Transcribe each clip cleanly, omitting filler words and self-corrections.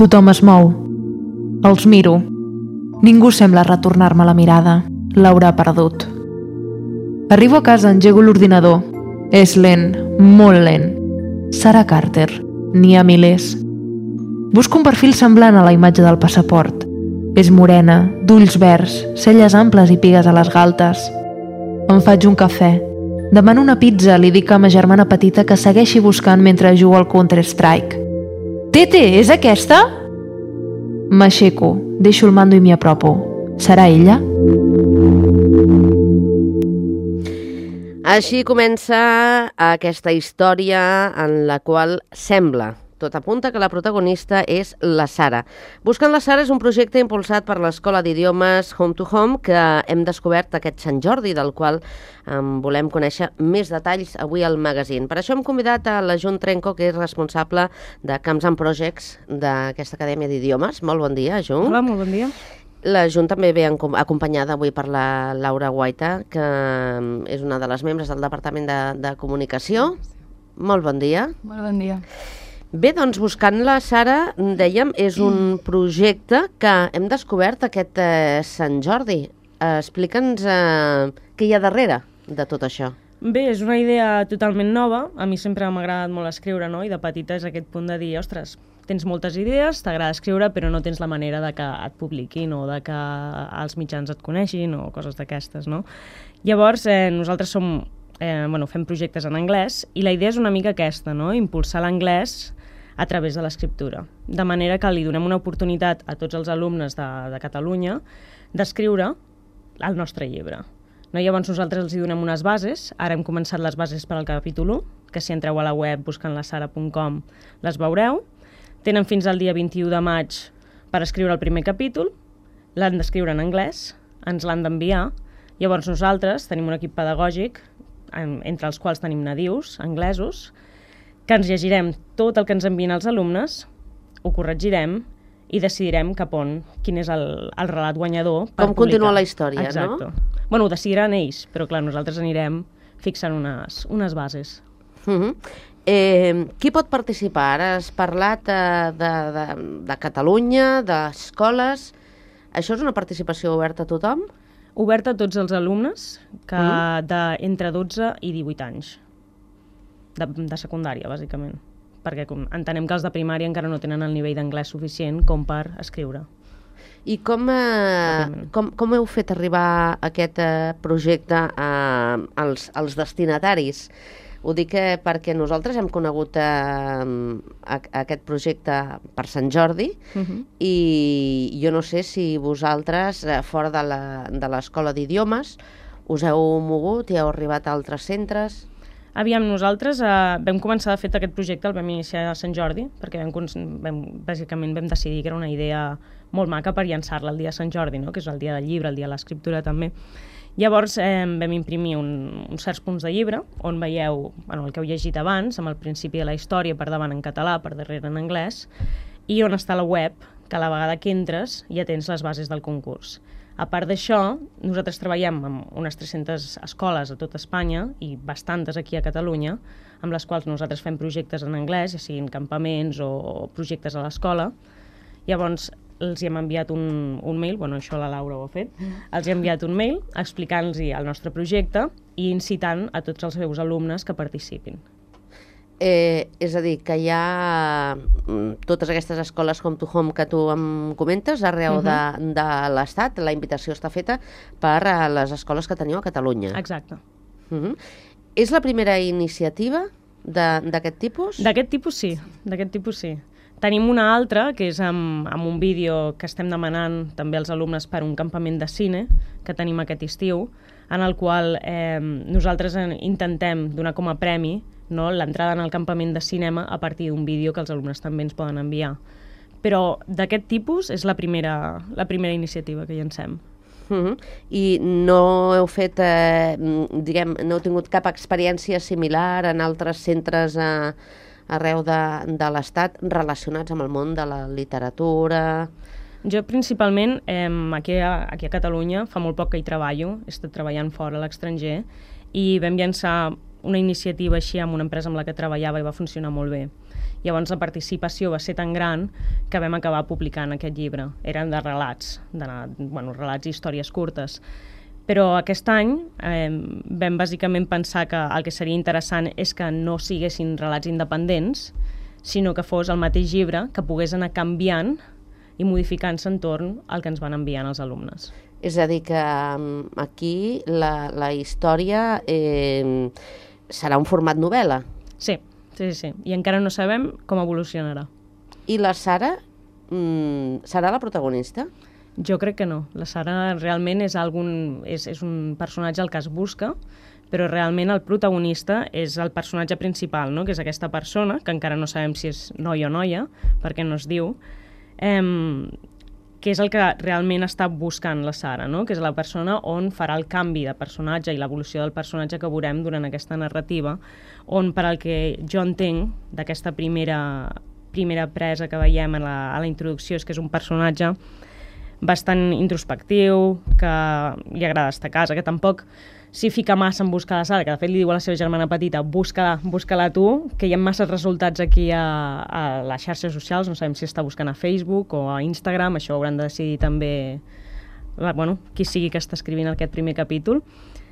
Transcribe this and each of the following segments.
Tothom es mou. Els miro. Ningú sembla retornar-me la mirada. L'haurà perdut. Arribo a casa, engego l'ordinador. És lent, molt lent. Sarah Carter. N'hi ha milers. Busco un perfil semblant a la imatge del passaport. És morena, d'ulls verds, celles amples i pigues a les galtes. Em faig un cafè. Demano una pizza, li dic a ma germana petita que segueixi buscant mentre jugo al Counter-Strike. Tete, és aquesta? M'aixeco, deixo el mando i m'hi apropo. Serà ella? Així comença aquesta història en la qual sembla, tot apunta que la protagonista és la Sara. Buscant la Sara és un projecte impulsat per l'Escola d'Idiomes Home to Home que hem descobert aquest Sant Jordi, del qual volem conèixer més detalls avui al magazín. Per això hem convidat a la Jun Trenco, que és responsable de Camps and Projects d'aquesta Acadèmia d'Idiomes. Molt bon dia, Jun. Hola, molt bon dia. La Jun també ve acompanyada avui per la Laura Guaita, que és una de les membres del Departament de Comunicació. Molt bon dia. Molt bon dia. Bé, doncs buscant la Sara, dèiem, és un projecte que hem descobert aquest Sant Jordi. Explica'ns què hi ha darrere de tot això. Bé, és una idea totalment nova. A mi sempre m'ha agradat molt escriure, no? I de petita és aquest punt de dir, ostres, tens moltes idees, t'agrada escriure, però no tens la manera de que et publiquin o de que els mitjans et coneixin o coses d'aquestes, no? Llavors, nosaltres fem projectes en anglès i la idea és una mica aquesta, no? Impulsar l'anglès a través de l'escriptura. De manera que li donem una oportunitat a tots els alumnes de Catalunya d'escriure el nostre llibre. No? Llavors nosaltres els donem unes bases, ara hem començat les bases per al capítol 1, que si entreu a la web buscant lasara.com les veureu. Tenen fins al dia 21 de maig per escriure el primer capítol, l'han d'escriure en anglès, ens l'han d'enviar. Llavors nosaltres tenim un equip pedagògic, entre els quals tenim nadius, anglesos, que ens llegirem tot el que ens envien els alumnes, ho corregirem i decidirem cap on, quin és el relat guanyador per Com continua la història, Exacte. no? Bueno, ho decidiran ells, però clar, nosaltres anirem fixant unes bases. Qui pot participar? Ara has parlat de Catalunya, d'escoles. Això és una participació oberta a tothom? Oberta a tots els alumnes d'entre 12 i 18 anys. De secundària, bàsicament, perquè entenem que els de primària encara no tenen el nivell d'anglès suficient com per escriure. I com heu fet arribar aquest projecte als destinataris? Ho dic perquè nosaltres hem conegut aquest projecte per Sant Jordi i jo no sé si vosaltres, fora de l'Escola d'Idiomes, us heu mogut i heu arribat a altres centres? Aviam, nosaltres vam començar, de fet, aquest projecte el vam iniciar a Sant Jordi, perquè bàsicament vam decidir que era una idea molt maca per llançar-la el dia de Sant Jordi, no? Que és el dia del llibre, el dia de l'escriptura també. Llavors vam imprimir uns certs punts de llibre, on veieu el que heu llegit abans, amb el principi de la història per davant en català, per darrere en anglès, i on està la web, que a la vegada que entres ja tens les bases del concurs. A part d'això, nosaltres treballem amb unes 300 escoles a tot Espanya i bastantes aquí a Catalunya, amb les quals nosaltres fem projectes en anglès, ja siguin campaments o projectes a l'escola. Llavors, els hem enviat un mail, això la Laura ho ha fet, els hem enviat un mail explicant-los el nostre projecte i incitant a tots els seus alumnes que participin. És a dir, que hi ha totes aquestes escoles Home to Home que tu em comentes arreu de l'Estat. La invitació està feta per a les escoles que teniu a Catalunya. Exacte. És la primera iniciativa d'aquest tipus? D'aquest tipus sí. Tenim una altra, que és amb un vídeo que estem demanant també als alumnes per un campament de cine que tenim aquest estiu, en el qual nosaltres intentem donar com a premi l'entrada en el campament de cinema a partir d'un vídeo que els alumnes també ens poden enviar. Però d'aquest tipus és la primera iniciativa que llancem. I no heu fet, no heu tingut cap experiència similar en altres centres arreu de l'Estat relacionats amb el món de la literatura? Jo principalment aquí a Catalunya fa molt poc que hi treballo, he estat treballant fora a l'estranger i vam llançar una iniciativa així amb una empresa amb la que treballava i va funcionar molt bé. Llavors la participació va ser tan gran que vam acabar publicant aquest llibre. Eren de relats, relats i històries curtes. Però aquest any vam bàsicament pensar que el que seria interessant és que no siguessin relats independents, sinó que fos el mateix llibre que pogués anar canviant i modificant-se entorn al que ens van enviant els alumnes. És a dir, que aquí la història serà un format novel·la. Sí. I encara no sabem com evolucionarà. I la Sara serà la protagonista? Jo crec que no. La Sara realment és un personatge al que es busca, però realment el protagonista és el personatge principal, no? Que és aquesta persona, que encara no sabem si és noi o noia, perquè no es diu, que és el que realment està buscant la Sara, no? Que és la persona on farà el canvi de personatge i l'evolució del personatge que veurem durant aquesta narrativa, on per al que jo entenc d'aquesta primera presa que veiem a la introducció és que és un personatge bastant introspectiu, que li agrada estar a casa, que tampoc s'hi fica massa en buscar la Sara, que de fet li diu a la seva germana petita busca-la tu, que hi ha massa resultats aquí a les xarxes socials, no sabem si està buscant a Facebook o a Instagram, això ho hauran de decidir també qui sigui que està escrivint aquest primer capítol.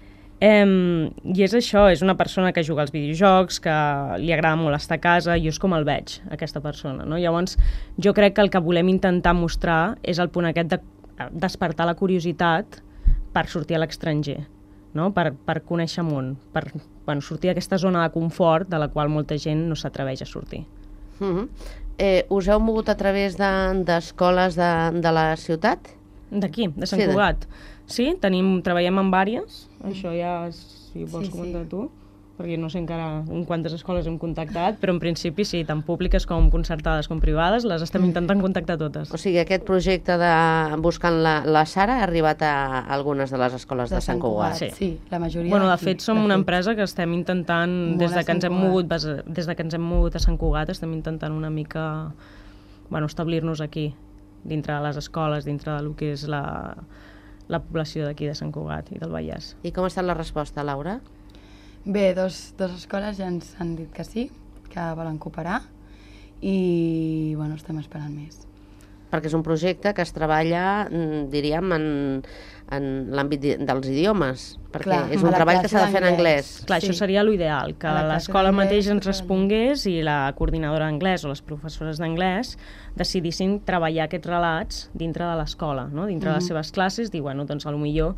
I és això, és una persona que juga als videojocs, que li agrada molt estar a casa, jo és com el veig, aquesta persona, no? Llavors, jo crec que el que volem intentar mostrar és el punt aquest de despertar la curiositat per sortir a l'estranger, no? Per conèixer món, per sortir d'aquesta zona de confort de la qual molta gent no s'atreveix a sortir. Us heu mogut a través d'escoles de la ciutat? D'aquí, de Sant Cugat. Sí, treballem amb vàries, això ja si vols comentar tu, perquè no sé encara en quantes escoles hem contactat, però en principi sí, tant públiques com concertades com privades, les estem intentant contactar totes. O sigui, aquest projecte de Buscant la Sara ha arribat a algunes de les escoles de Sant Cugat. Sí, la majoria. De fet, som una empresa que estem intentant, des de que ens hem mogut a Sant Cugat, estem intentant una mica establir-nos aquí, dintre de les escoles, dintre del que és la població d'aquí de Sant Cugat i del Vallès. I com ha estat la resposta, Laura? Bé, dos escoles ja ens han dit que sí, que volen cooperar i estem esperant més. Perquè és un projecte que es treballa, diríem, en l'àmbit dels idiomes, perquè és un treball que s'ha de fer en anglès. Clar, això seria l'ideal, que l'escola mateix ens respongués i la coordinadora d'anglès o les professores d'anglès decidissin treballar aquests relats dintre de l'escola, no? Dintre de les seves classes, dir, doncs potser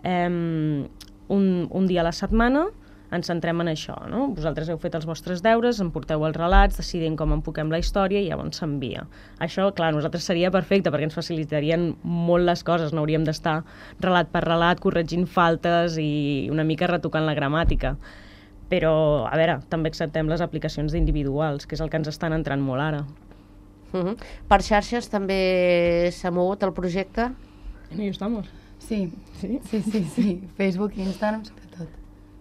un dia a la setmana ens centrem en això, no? Vosaltres heu fet els vostres deures, em porteu els relats, decidim com enfoquem la història i llavors s'envia. Això, clar, a nosaltres seria perfecte perquè ens facilitarien molt les coses, no hauríem d'estar relat per relat, corregint faltes i una mica retocant la gramàtica. Però, a veure, també acceptem les aplicacions d'individuals, que és el que ens estan entrant molt ara. Per xarxes també s'ha mogut el projecte? En ello estamos. Sí. Facebook i Instagram sobretot.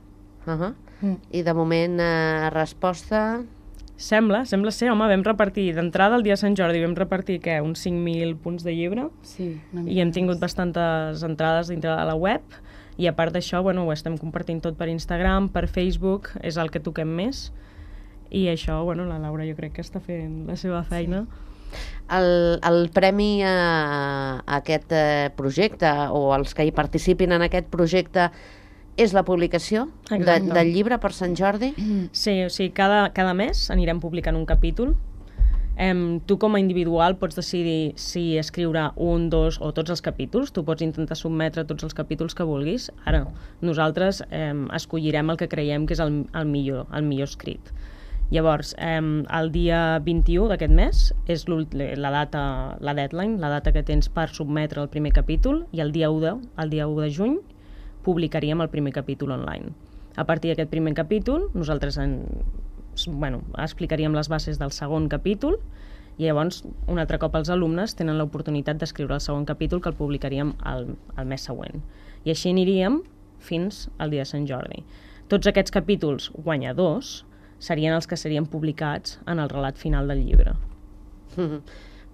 I de moment resposta? Sembla ser, home, vam repartir d'entrada el dia de Sant Jordi, vam repartir uns 5.000 punts de llibre i hem tingut bastantes entrades dintre de la web i a part d'això, ho estem compartint tot per Instagram, per Facebook, és el que toquem més i això, la Laura jo crec que està fent la seva feina. El premi a aquest projecte o els que hi participin en aquest projecte és la publicació del llibre per Sant Jordi? Sí, o sigui, cada mes anirem publicant un capítol. Tu com a individual pots decidir si escriure un, dos o tots els capítols. Tu pots intentar submetre tots els capítols que vulguis. Ara, nosaltres escollirem el que creiem que és el millor escrit. Llavors, el dia 21 d'aquest mes és la deadline, la data que tens per submetre el primer capítol, i el dia 1 de juny publicaríem el primer capítol online. A partir d'aquest primer capítol, nosaltres explicaríem les bases del segon capítol i llavors, un altre cop els alumnes tenen l'oportunitat d'escriure el segon capítol que el publicaríem el mes següent. I així aniríem fins al dia de Sant Jordi. Tots aquests capítols guanyadors serien els que serien publicats en el relat final del llibre.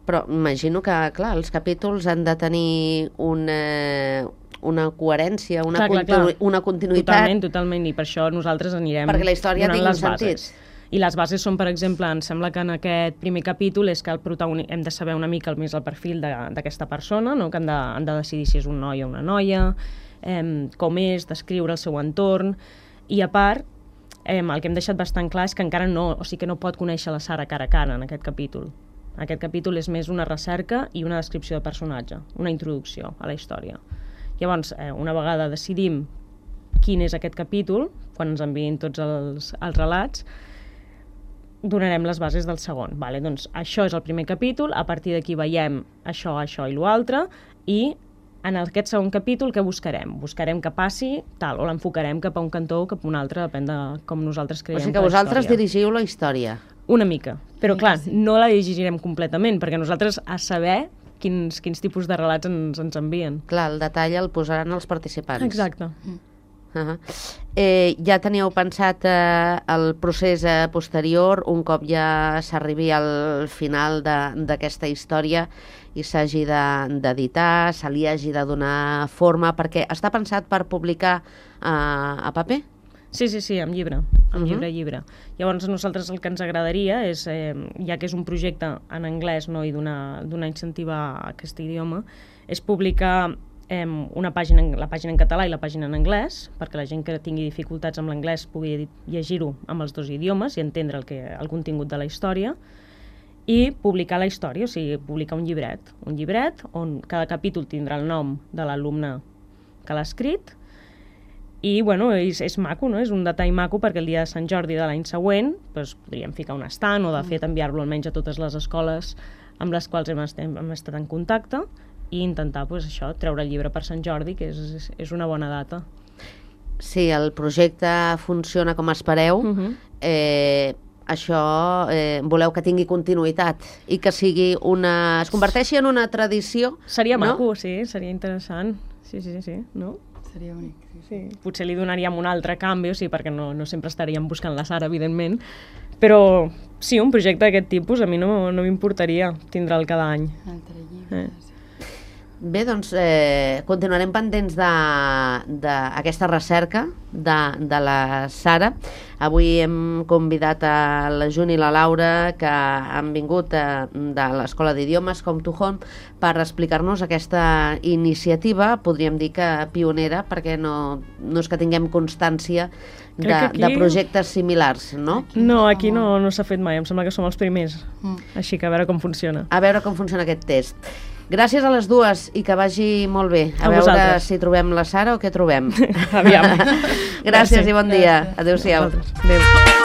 Però imagino que, clar, els capítols han de tenir una coherència, una continuïtat. Totalment, i per això nosaltres anirem perquè la història donant tingui les sentit. bases. I les bases són, per exemple, em sembla que en aquest primer capítol és que hem de saber una mica més el perfil d'aquesta persona, no? Que han de decidir si és un noi o una noia, com és, descriure el seu entorn, i a part, el que hem deixat bastant clar és que encara no pot conèixer la Sara cara a cara en aquest capítol. Aquest capítol és més una recerca i una descripció de personatge, una introducció a la història. Llavors, una vegada decidim quin és aquest capítol, quan ens enviïn tots els relats, donarem les bases del segon. Vale, doncs això és el primer capítol, a partir d'aquí veiem això i l'altre, i en aquest segon capítol què buscarem? Buscarem que passi tal, o l'enfocarem cap a un cantó o cap a un altre, depèn de com nosaltres creiem. O sigui que vosaltres dirigiu la història. Una mica, però clar, no la dirigirem completament, perquè nosaltres a saber quins tipus de relats ens envien. Clar, el detall el posaran els participants. Exacte. Ja teníeu pensat el procés posterior, un cop ja s'arribi al final d'aquesta història i s'hagi d'editar, se li hagi de donar forma, perquè està pensat per publicar a paper? Sí, en llibre, llibre. Llavors a nosaltres el que ens agradaria és, ja que és un projecte en anglès, no, i donar incentivar a aquest idioma, és publicar la pàgina en català i la pàgina en anglès, perquè la gent que tingui dificultats amb l'anglès pugui llegir-ho amb els dos idiomes i entendre el contingut de la història, i publicar la història, o sigui, publicar un llibret on cada capítol tindrà el nom de l'alumne que l'ha escrit, i bueno, és maco, no? És un detall maco perquè el dia de Sant Jordi de l'any següent podríem ficar un estant o de fet enviar-lo almenys a totes les escoles amb les quals hem estat en contacte i intentar treure el llibre per Sant Jordi, que és una bona data. Si el projecte funciona com espereu, això voleu que tingui continuïtat i que sigui es converteixi en una tradició. Seria maco, sí, seria interessant. Sí, no? Seria bonic. Sí. Potser li donaríem un altre canvi, perquè no sempre estaríem buscant la Sara, evidentment, però sí, un projecte d'aquest tipus a mi no m'importaria tindre'l cada any. Altre llibre. Bé, doncs continuarem pendents d'aquesta recerca de la Sara. Avui hem convidat a la June i la Laura, que han vingut de l'Escola d'Idiomes Home to Home, per explicar-nos aquesta iniciativa, podríem dir que pionera, perquè no és que tinguem constància de projectes similars, no? No, aquí no s'ha fet mai, em sembla que som els primers, així que a veure com funciona. A veure com funciona aquest test. Gràcies a les dues i que vagi molt bé. A veure si trobem la Sara o què trobem. Aviam. Gràcies i bon dia. Adéu-siau. Adéu.